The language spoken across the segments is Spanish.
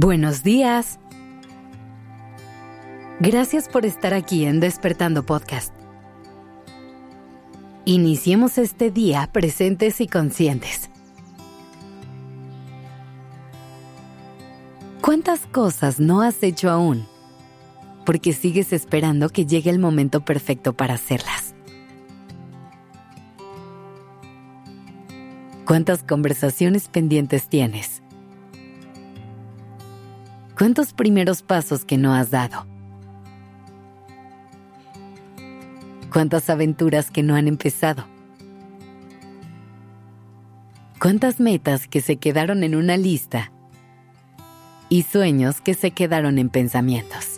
Buenos días. Gracias por estar aquí en Despertando Podcast. Iniciemos este día presentes y conscientes. ¿Cuántas cosas no has hecho aún? Porque sigues esperando que llegue el momento perfecto para hacerlas. ¿Cuántas conversaciones pendientes tienes? ¿Cuántos primeros pasos que no has dado? ¿Cuántas aventuras que no han empezado? ¿Cuántas metas que se quedaron en una lista? Y sueños que se quedaron en pensamientos.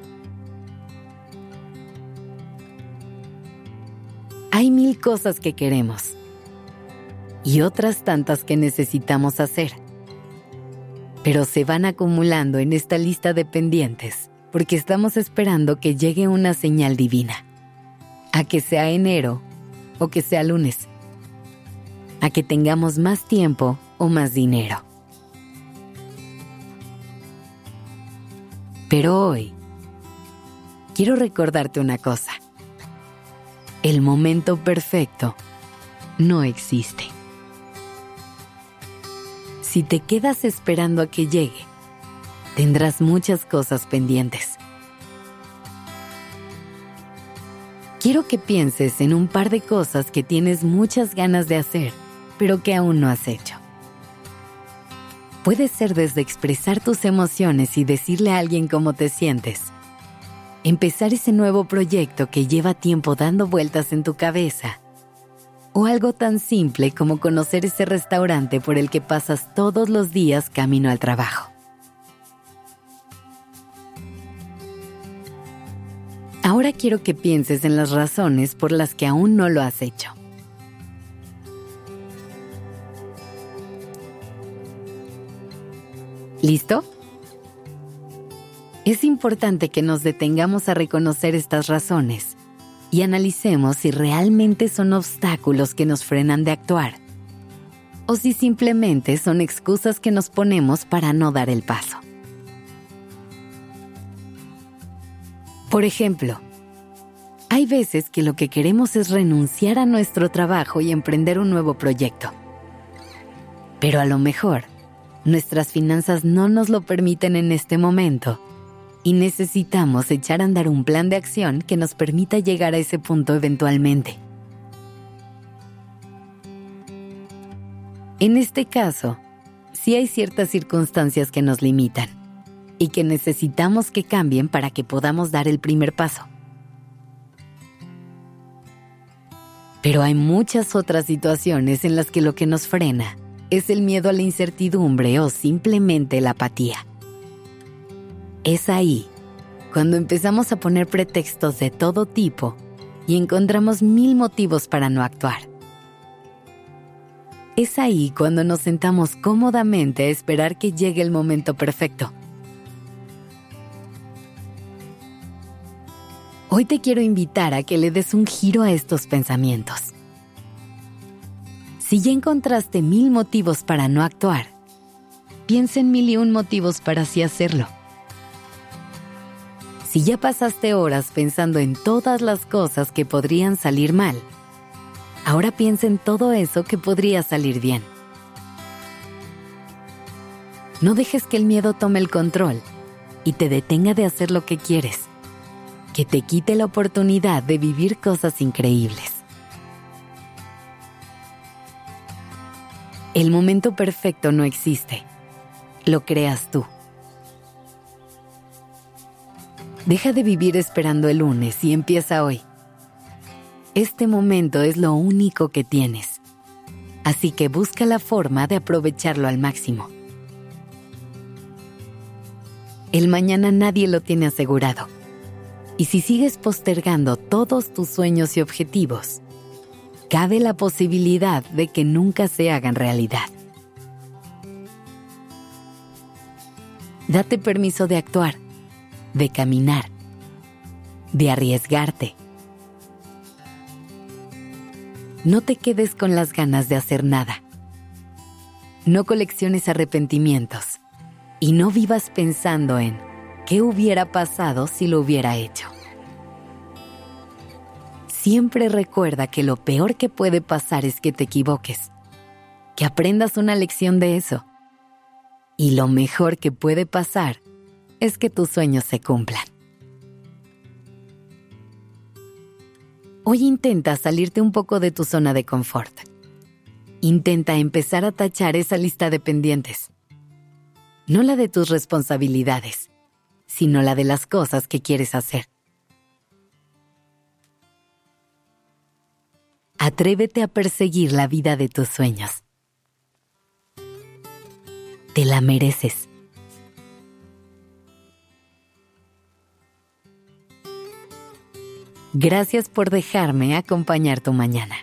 Hay 1000 cosas que queremos y otras tantas que necesitamos hacer. Pero se van acumulando en esta lista de pendientes porque estamos esperando que llegue una señal divina. A que sea enero o que sea lunes. A que tengamos más tiempo o más dinero. Pero hoy, quiero recordarte una cosa. El momento perfecto no existe. Si te quedas esperando a que llegue, tendrás muchas cosas pendientes. Quiero que pienses en un par de cosas que tienes muchas ganas de hacer, pero que aún no has hecho. Puede ser desde expresar tus emociones y decirle a alguien cómo te sientes, empezar ese nuevo proyecto que lleva tiempo dando vueltas en tu cabeza, o algo tan simple como conocer ese restaurante por el que pasas todos los días camino al trabajo. Ahora quiero que pienses en las razones por las que aún no lo has hecho. ¿Listo? Es importante que nos detengamos a reconocer estas razones y analicemos si realmente son obstáculos que nos frenan de actuar o si simplemente son excusas que nos ponemos para no dar el paso. Por ejemplo, hay veces que lo que queremos es renunciar a nuestro trabajo y emprender un nuevo proyecto. Pero a lo mejor, nuestras finanzas no nos lo permiten en este momento y necesitamos echar a andar un plan de acción que nos permita llegar a ese punto eventualmente. En este caso, sí hay ciertas circunstancias que nos limitan y que necesitamos que cambien para que podamos dar el primer paso. Pero hay muchas otras situaciones en las que lo que nos frena es el miedo a la incertidumbre o simplemente la apatía. Es ahí cuando empezamos a poner pretextos de todo tipo y encontramos 1000 motivos para no actuar. Es ahí cuando nos sentamos cómodamente a esperar que llegue el momento perfecto. Hoy te quiero invitar a que le des un giro a estos pensamientos. Si ya encontraste 1000 motivos para no actuar, piensa en 1001 motivos para sí hacerlo. Si ya pasaste horas pensando en todas las cosas que podrían salir mal, ahora piensa en todo eso que podría salir bien. No dejes que el miedo tome el control y te detenga de hacer lo que quieres, que te quite la oportunidad de vivir cosas increíbles. El momento perfecto no existe, lo creas tú. Deja de vivir esperando el lunes y empieza hoy. Este momento es lo único que tienes, así que busca la forma de aprovecharlo al máximo. El mañana nadie lo tiene asegurado, y si sigues postergando todos tus sueños y objetivos, cabe la posibilidad de que nunca se hagan realidad. Date permiso de actuar, de caminar, de arriesgarte. No te quedes con las ganas de hacer nada. No colecciones arrepentimientos. Y no vivas pensando en qué hubiera pasado si lo hubiera hecho. Siempre recuerda que lo peor que puede pasar es que te equivoques, que aprendas una lección de eso. Y lo mejor que puede pasar es que tus sueños se cumplan. Hoy intenta salirte un poco de tu zona de confort. Intenta empezar a tachar esa lista de pendientes. No la de tus responsabilidades, sino la de las cosas que quieres hacer. Atrévete a perseguir la vida de tus sueños. Te la mereces. Gracias por dejarme acompañar tu mañana.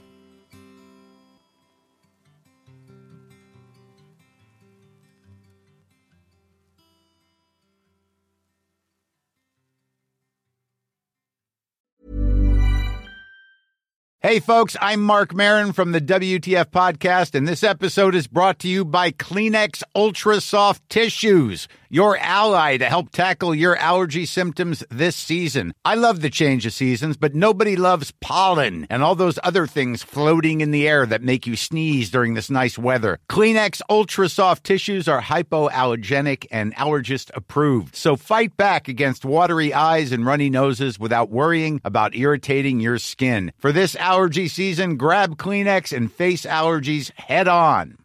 Hey, folks, I'm Mark Maron from the WTF Podcast, and this episode is brought to you by Kleenex Ultra Soft Tissues, your ally to help tackle your allergy symptoms this season. I love the change of seasons, but nobody loves pollen and all those other things floating in the air that make you sneeze during this nice weather. Kleenex Ultra Soft Tissues are hypoallergenic and allergist approved, so fight back against watery eyes and runny noses without worrying about irritating your skin. For this allergy season, grab Kleenex and face allergies head on.